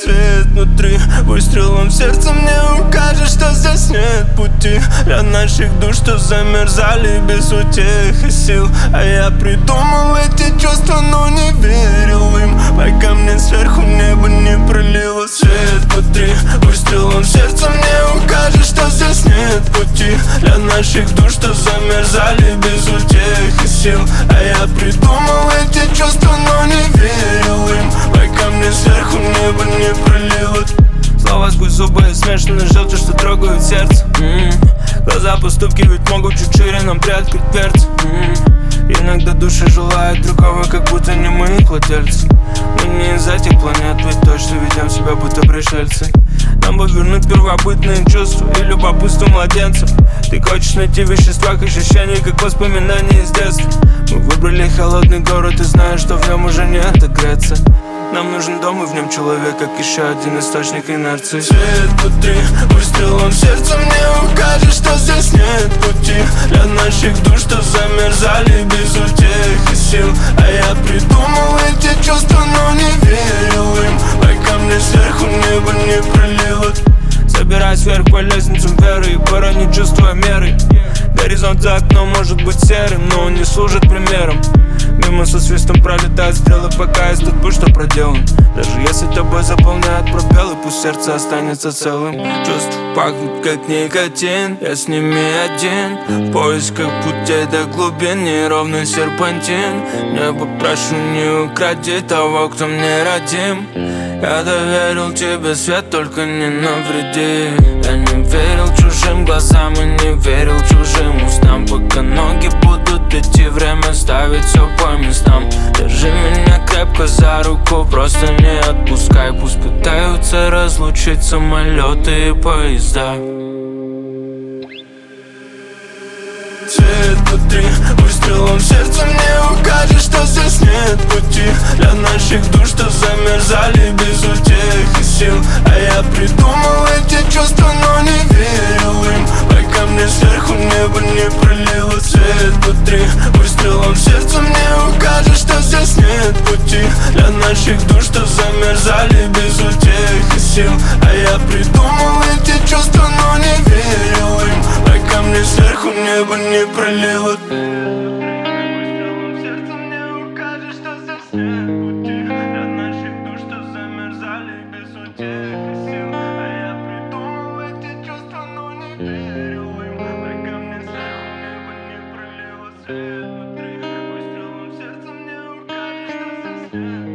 Свет внутри, выстрелом в сердце мне укажет, что здесь нет пути. Ряд наших душ, что замерзали без утех и сил. А я придумал эти чувства, но не верил им, пока мне сверху небо не пролило. Свет внутри, выстрелом в сердце мне укажет, что здесь нет пути. Для наших душ, что замерзали без утех и сил. А я придумал эти чувства, но не верил им, пока мне сверху небо не пролило. Слова сквозь зубы, смешанные желчью, что трогают сердце. Глаза поступки ведь могут чуть шире нам приоткрыть перцы. Иногда души желают другого, как будто не мы их владельцы. Мы не из этих планет, ведь точно ведем себя, будто пришельцы. Нам бы вернуть первобытные чувства и любопытство младенцев. Ты хочешь найти в веществах ощущения, как воспоминания из детства. Мы выбрали холодный город и знаешь, что в нем уже не отогреться. Нам нужен дом и в нем человек, как еще один источник инерции. Свет внутри, выстрелом в сердце мне укажет, что здесь нет пути. Для наших душ, что замерзали без утех и сил. А я придумал эти чувства, но не верил им, пока мне сверху небо не пролило. Забираюсь вверх по лестницам веры и порой не чувствуя меры. Горизонт за окном может быть серым, но он не служит примером. Мимо со свистом пролетают стрелы, пока есть тот путь, что проделан. Даже если тобой заполняют пробелы, пусть сердце останется целым. Чувства пахнут как никотин, я с ними один. В поисках путей до глубин, неровный серпантин. Небо прошу, не укради того, кто мне родим. Я доверил тебе свет, только не навреди. Я не верил чужим глазам и не верил чужим устам. Пока ноги будут идти, время ставить все по местам. Держи меня крепко за руку, просто не отпускай. Пусть пытаются разлучить самолеты и поезда. Свет внутри, выстрелом в сердце мне укажет, что здесь нет пути. Для наших душ, что замерзали без утех и сил. А я придумал эти чувства, но не верил им, пока мне сверху небо не пролило. Свет внутри, выстрелом в сердце мне укажет, что здесь нет пути. Для наших душ, что замерзали без утех и сил. А я придумал эти чувства, но не верил им, пока мне сверху небо не пролило. Выстрелом в сердце мне укажет, что здесь нет пути. Для наших душ, что замерзали без утех и сил. А я придумал эти чувства, но не верил им, пока мне сверху небо не пролило. Свет внутри, выстрелом в сердце мне укажет, что здесь нет.